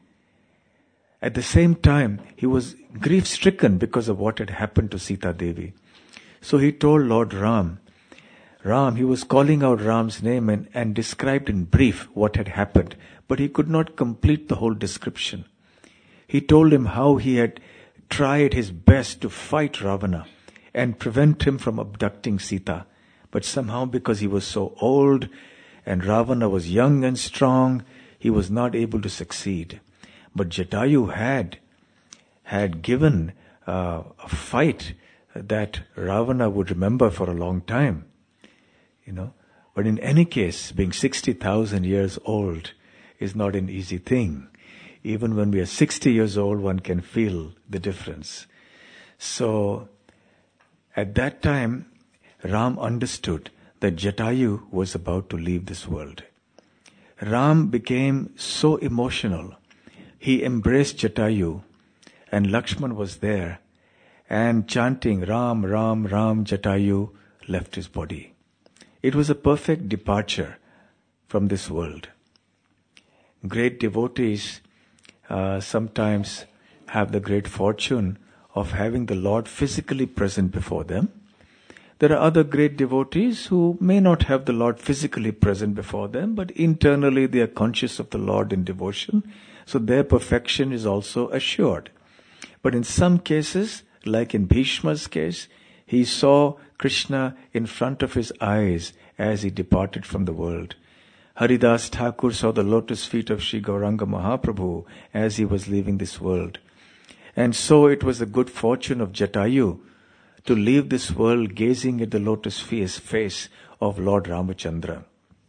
At the same time, he was grief-stricken because of what had happened to Sita Devi. So he told Lord Ram, Ram, he was calling out Ram's name and, and described in brief what had happened, but he could not complete the whole description. He told him how he had tried his best to fight Ravana and prevent him from abducting Sita. But somehow, because he was so old and Ravana was young and strong, he was not able to succeed. But Jatayu had, had given uh, a fight that Ravana would remember for a long time. You know, but in any case, being sixty thousand years old is not an easy thing. Even when we are sixty years old, one can feel the difference. So, at that time, Ram understood that Jatayu was about to leave this world. Ram became so emotional. He embraced Jatayu, and Lakshman was there, and chanting Ram, Ram, Ram, Jatayu left his body. It was a perfect departure from this world. Great devotees uh, sometimes have the great fortune of having the Lord physically present before them. There are other great devotees who may not have the Lord physically present before them, but internally they are conscious of the Lord in devotion, so their perfection is also assured. But in some cases, like in Bhishma's case, he saw Krishna in front of his eyes as he departed from the world. Haridas Thakur saw the lotus feet of Sri Gauranga Mahaprabhu as he was leaving this world. And so it was the good fortune of Jatayu to leave this world gazing at the lotus face of Lord Ramachandra.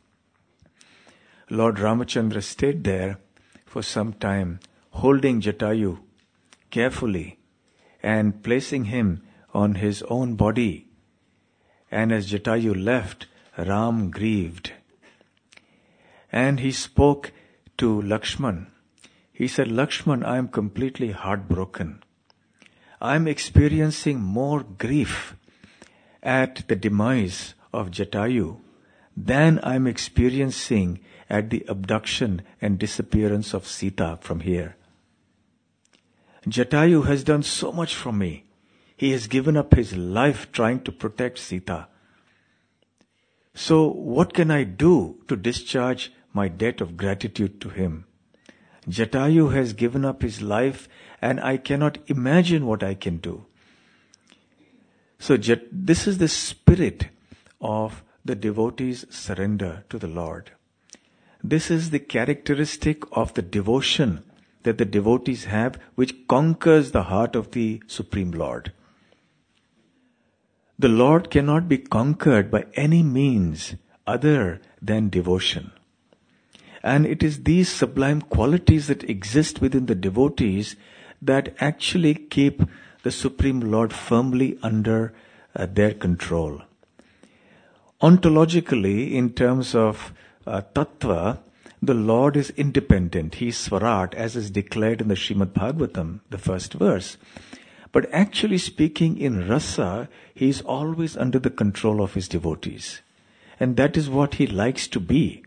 Lord Ramachandra stayed there for some time, holding Jatayu carefully and placing him on his own body. And as Jatayu left, Ram grieved. And he spoke to Lakshman. He said, Lakshman, I am completely heartbroken. I am experiencing more grief at the demise of Jatayu than I am experiencing at the abduction and disappearance of Sita from here. Jatayu has done so much for me. He has given up his life trying to protect Sita. So what can I do to discharge my debt of gratitude to him? Jatayu has given up his life and I cannot imagine what I can do. So Jat- this is the spirit of the devotee's surrender to the Lord. This is the characteristic of the devotion that the devotees have, which conquers the heart of the Supreme Lord. The Lord cannot be conquered by any means other than devotion. And it is these sublime qualities that exist within the devotees that actually keep the Supreme Lord firmly under uh, their control. Ontologically, in terms of uh, tattva, the Lord is independent. He is Swarat, as is declared in the Srimad Bhagavatam, the first verse. But actually speaking, in rasa, he is always under the control of his devotees. And that is what he likes to be.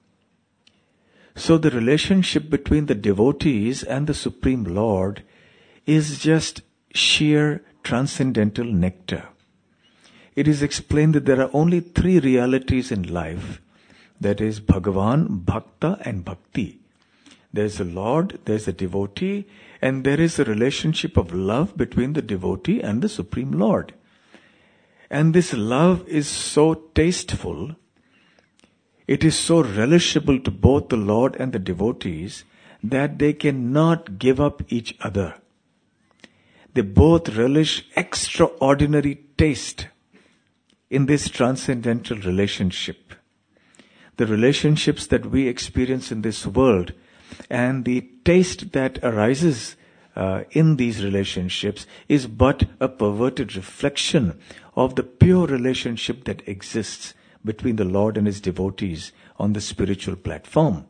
So the relationship between the devotees and the Supreme Lord is just sheer transcendental nectar. It is explained that there are only three realities in life. That is Bhagavan, Bhakta and Bhakti. There is a Lord, there is a devotee, and there is a relationship of love between the devotee and the Supreme Lord. And this love is so tasteful. It is so relishable to both the Lord and the devotees that they cannot give up each other. They both relish extraordinary taste in this transcendental relationship. The relationships that we experience in this world and the taste that arises uh, in these relationships is but a perverted reflection of the pure relationship that exists between the Lord and His devotees on the spiritual platform.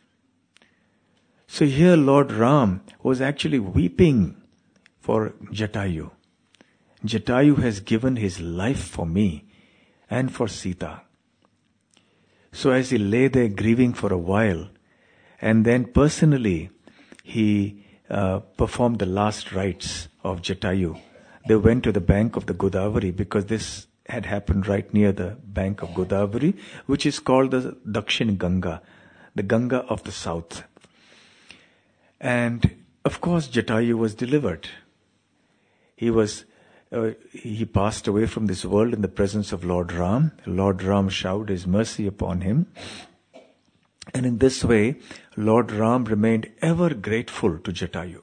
So here Lord Ram was actually weeping for Jatayu. Jatayu has given his life for me and for Sita. So as he lay there grieving for a while, and then personally he uh, performed the last rites of Jatayu. They went to the bank of the Godavari because this had happened right near the bank of Godavari, which is called the Dakshin Ganga, the Ganga of the south. And of course Jatayu was delivered. He was, uh, he passed away from this world in the presence of Lord Ram. Lord Ram showered his mercy upon him. And in this way, Lord Ram remained ever grateful to Jatayu.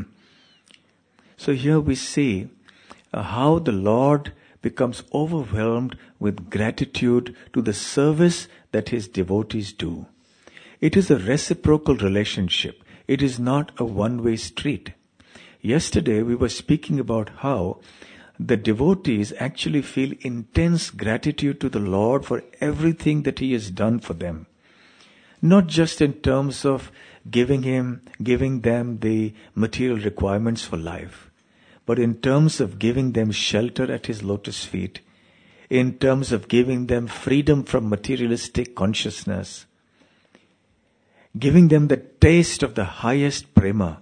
So here we see uh, how the Lord becomes overwhelmed with gratitude to the service that His devotees do. It is a reciprocal relationship. It is not a one-way street. Yesterday we were speaking about how the devotees actually feel intense gratitude to the Lord for everything that He has done for them. Not just in terms of giving Him, giving them the material requirements for life, but in terms of giving them shelter at His lotus feet, in terms of giving them freedom from materialistic consciousness, giving them the taste of the highest prema.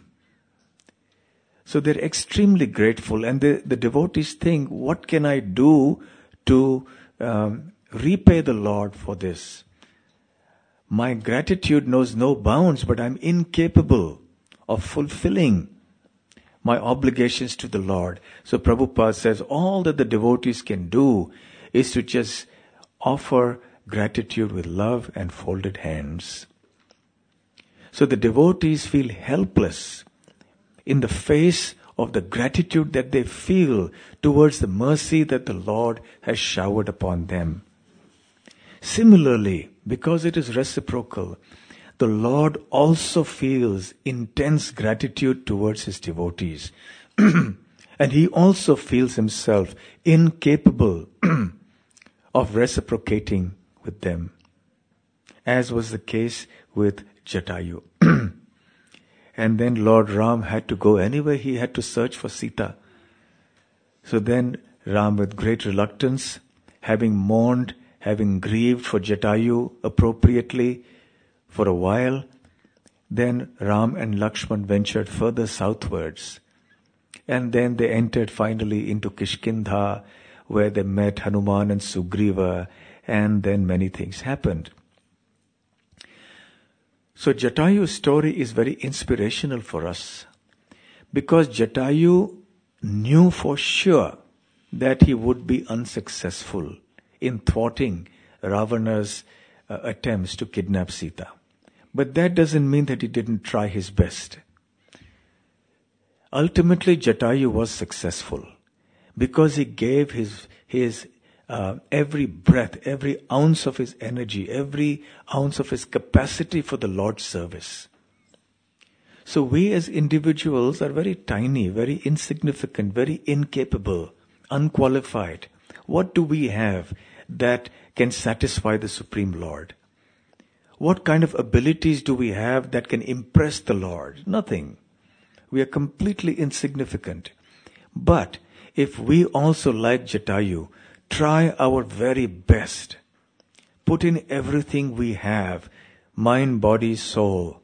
So they're extremely grateful, and the, the devotees think, what can I do to um, repay the Lord for this? My gratitude knows no bounds, but I'm incapable of fulfilling my obligations to the Lord. So Prabhupada says all that the devotees can do is to just offer gratitude with love and folded hands. So the devotees feel helpless in the face of the gratitude that they feel towards the mercy that the Lord has showered upon them. Similarly, because it is reciprocal, the Lord also feels intense gratitude towards His devotees. And He also feels Himself incapable of reciprocating with them, as was the case with Jatayu. And then Lord Ram had to go anywhere. He had to search for Sita. So then Ram, with great reluctance, having mourned, having grieved for Jatayu appropriately for a while, then Ram and Lakshman ventured further southwards. And then they entered finally into Kishkindha, where they met Hanuman and Sugriva, and then many things happened. So Jatayu's story is very inspirational for us, because Jatayu knew for sure that he would be unsuccessful in thwarting Ravana's uh, attempts to kidnap Sita. But that doesn't mean that he didn't try his best. Ultimately, Jatayu was successful because he gave his his uh, every breath, every ounce of his energy, every ounce of his capacity for the Lord's service. So we as individuals are very tiny, very insignificant, very incapable, unqualified. What do we have that can satisfy the Supreme Lord? What kind of abilities do we have that can impress the Lord? Nothing. We are completely insignificant. But if we also, like Jatayu, try our very best, put in everything we have, mind, body, soul,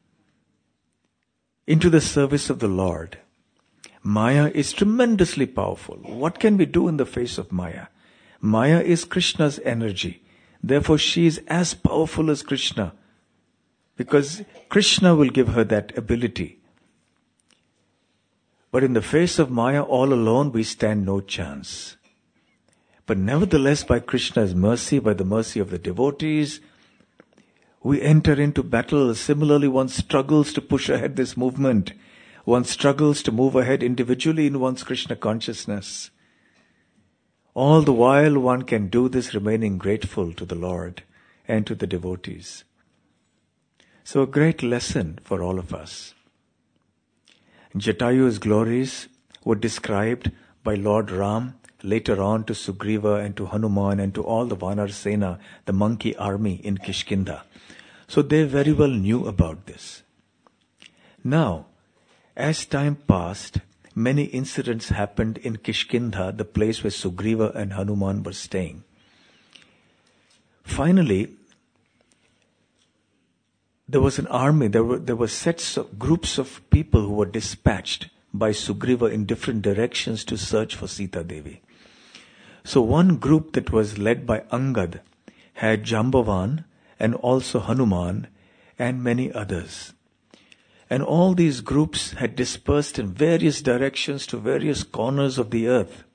into the service of the Lord, Maya is tremendously powerful. What can we do in the face of Maya? Maya is Krishna's energy. Therefore, she is as powerful as Krishna, because Krishna will give her that ability. But in the face of Maya all alone, we stand no chance. But nevertheless, by Krishna's mercy, by the mercy of the devotees, we enter into battle. Similarly, one struggles to push ahead this movement. One struggles to move ahead individually in one's Krishna consciousness. All the while one can do this remaining grateful to the Lord and to the devotees. So a great lesson for all of us. Jatayu's glories were described by Lord Ram later on to Sugriva and to Hanuman and to all the Vanar Sena, the monkey army in Kishkinda. So they very well knew about this. Now, as time passed, many incidents happened in Kishkinda, the place where Sugriva and Hanuman were staying. Finally, there was an army, there were, there were sets of groups of people who were dispatched by Sugriva in different directions to search for Sita Devi. So one group that was led by Angad had Jambavan and also Hanuman and many others. And all these groups had dispersed in various directions to various corners of the earth.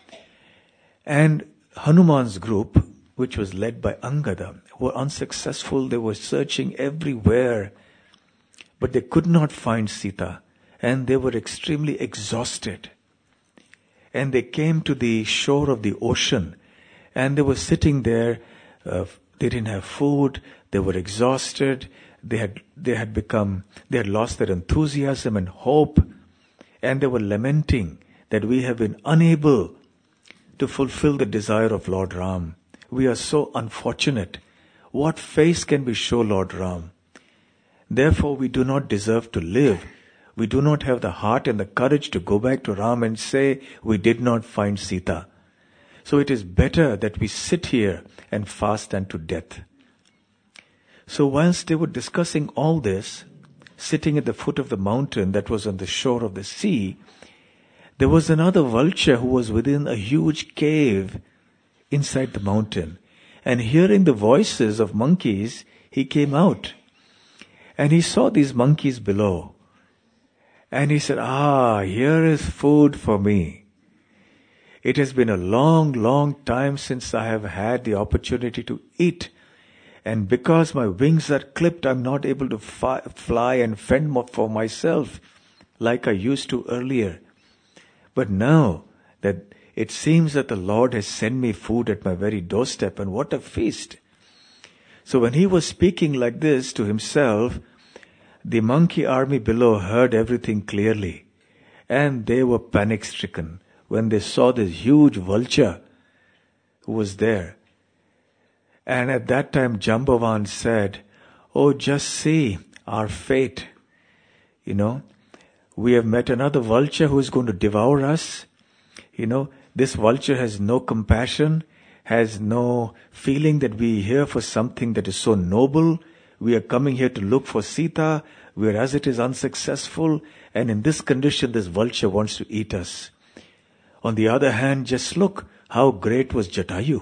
And Hanuman's group, which was led by Angada, were unsuccessful. They were searching everywhere, but they could not find Sita, and they were extremely exhausted. And they came to the shore of the ocean, and they were sitting there. Uh, they didn't have food. They were exhausted. They had they had become they had lost their enthusiasm and hope, and they were lamenting that we have been unable to fulfill the desire of Lord Ram. We are so unfortunate. What face can we show Lord Ram? Therefore, we do not deserve to live. We do not have the heart and the courage to go back to Ram and say we did not find Sita. So it is better that we sit here and fast unto death. So whilst they were discussing all this, sitting at the foot of the mountain that was on the shore of the sea, there was another vulture who was within a huge cave inside the mountain. And hearing the voices of monkeys, he came out. And he saw these monkeys below. And he said, ah, here is food for me. It has been a long, long time since I have had the opportunity to eat. And because my wings are clipped, I'm not able to fi- fly and fend for myself like I used to earlier. But now that it seems that the Lord has sent me food at my very doorstep, and what a feast. So when he was speaking like this to himself, the monkey army below heard everything clearly, and they were panic-stricken when they saw this huge vulture who was there. And at that time Jambavan said, oh, just see our fate. You know, we have met another vulture who is going to devour us. You know, this vulture has no compassion, has no feeling that we are here for something that is so noble. We are coming here to look for Sita, whereas it is unsuccessful, and in this condition this vulture wants to eat us. On the other hand, just look how great was Jatayu.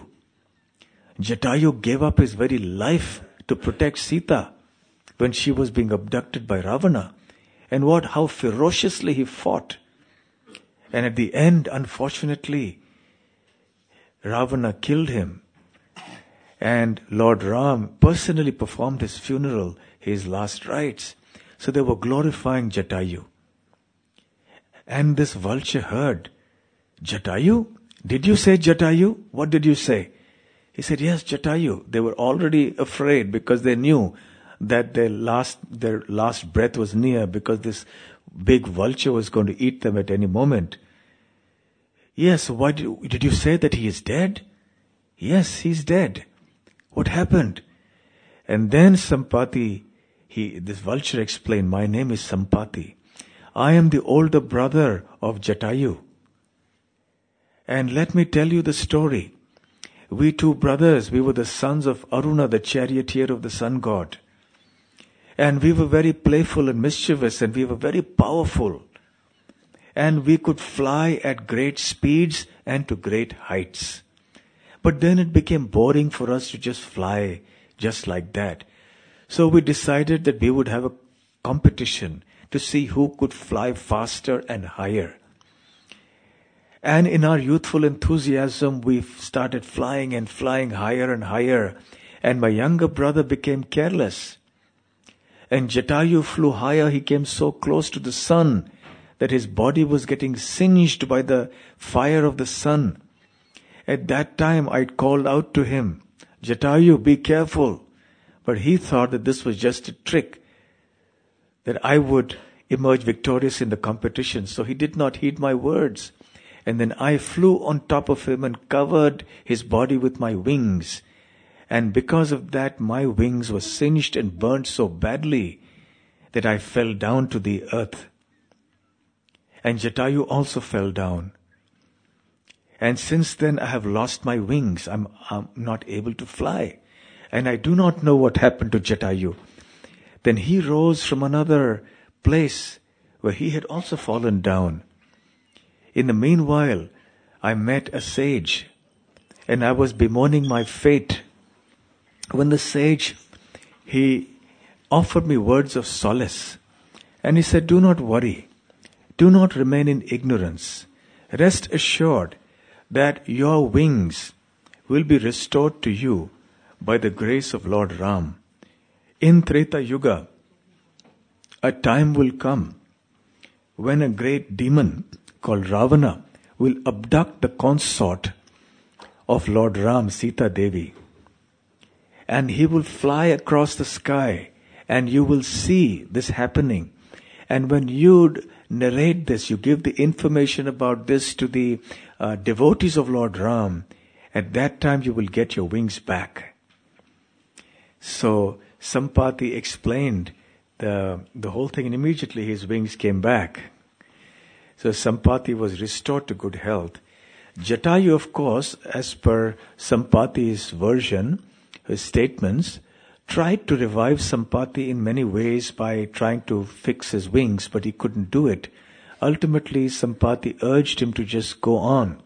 Jatayu gave up his very life to protect Sita when she was being abducted by Ravana. And what, how ferociously he fought. And at the end, unfortunately, Ravana killed him. And Lord Ram personally performed his funeral, his last rites. So they were glorifying Jatayu. And this vulture heard, Jatayu? Did you say Jatayu? What did you say? He said, yes, Jatayu. They were already afraid because they knew that their last, their last breath was near, because this big vulture was going to eat them at any moment. Yes, why did you, did you say that he is dead? Yes, he's dead. What happened? And then Sampati, he, this vulture explained, my name is Sampati. I am the older brother of Jatayu. And let me tell you the story. We two brothers, we were the sons of Aruna, the charioteer of the sun god. And we were very playful and mischievous, and we were very powerful. And we could fly at great speeds and to great heights. But then it became boring for us to just fly just like that. So we decided that we would have a competition to see who could fly faster and higher. And in our youthful enthusiasm, we started flying and flying higher and higher. And my younger brother became careless. And Jatayu flew higher. He came so close to the sun that his body was getting singed by the fire of the sun. At that time, I called out to him, Jatayu, be careful. But he thought that this was just a trick, that I would emerge victorious in the competition. So he did not heed my words. And then I flew on top of him and covered his body with my wings. And because of that, my wings were singed and burnt so badly that I fell down to the earth. And Jatayu also fell down. And since then I have lost my wings. I'm, I'm not able to fly. And I do not know what happened to Jatayu. Then he rose from another place where he had also fallen down. In the meanwhile, I met a sage, and I was bemoaning my fate. When the sage, he offered me words of solace, and he said, do not worry, do not remain in ignorance. Rest assured that your wings will be restored to you by the grace of Lord Ram. In Treta Yuga, a time will come when a great demon called Ravana will abduct the consort of Lord Ram, Sita Devi. And he will fly across the sky, and you will see this happening. And when you narrate this, you give the information about this to the uh, devotees of Lord Ram, at that time you will get your wings back. So Sampati explained the, the whole thing, and immediately his wings came back. So Sampati was restored to good health. Jatayu, of course, as per Sampati's version, his statements, tried to revive Sampati in many ways by trying to fix his wings, but he couldn't do it. Ultimately, Sampati urged him to just go on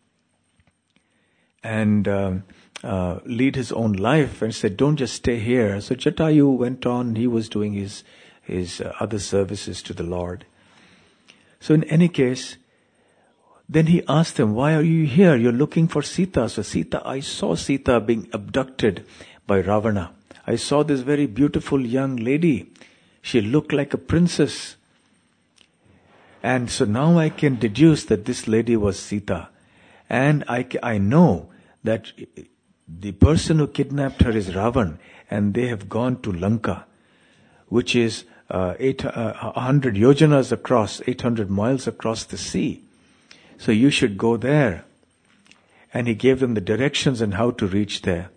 and um, uh, lead his own life, and said, don't just stay here. So Jatayu went on. He was doing his, his uh, other services to the Lord. So in any case, then he asked him, why are you here? You're looking for Sita. So Sita, I saw Sita being abducted by Ravana. I saw this very beautiful young lady. She looked like a princess. And so now I can deduce that this lady was Sita. And I, I know that the person who kidnapped her is Ravan, and they have gone to Lanka, which is uh, eight, uh, one hundred yojanas across, eight hundred miles across the sea. So you should go there. And he gave them the directions on how to reach there.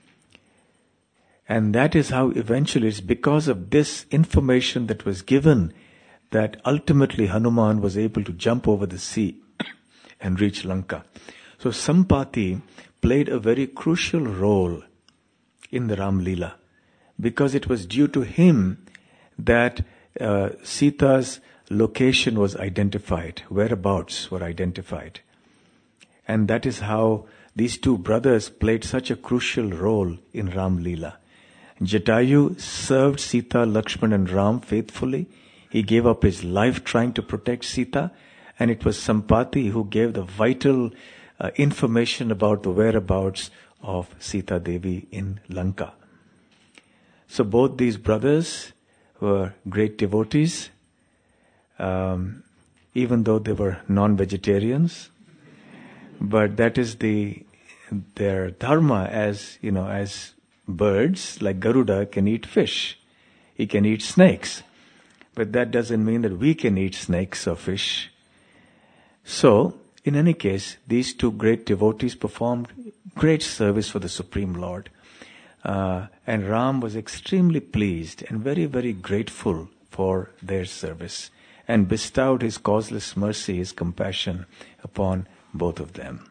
And that is how eventually, it's because of this information that was given that ultimately Hanuman was able to jump over the sea and reach Lanka. So Sampati played a very crucial role in the Ram Leela, because it was due to him that uh, Sita's location was identified, whereabouts were identified. And that is how these two brothers played such a crucial role in Ram Leela. Jatayu served Sita, Lakshman and Ram faithfully. He gave up his life trying to protect Sita, and it was Sampati who gave the vital uh, information about the whereabouts of Sita Devi in Lanka. So both these brothers were great devotees, um, even though they were non-vegetarians. But that is the their dharma, as you know, as birds like Garuda can eat fish. He can eat snakes. But that doesn't mean that we can eat snakes or fish. So, in any case, these two great devotees performed great service for the Supreme Lord. Uh, and Ram was extremely pleased and very, very grateful for their service, and bestowed his causeless mercy, his compassion upon both of them.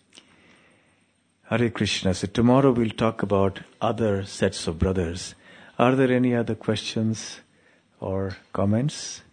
Hare Krishna. So tomorrow we'll talk about other sets of brothers. Are there any other questions or comments?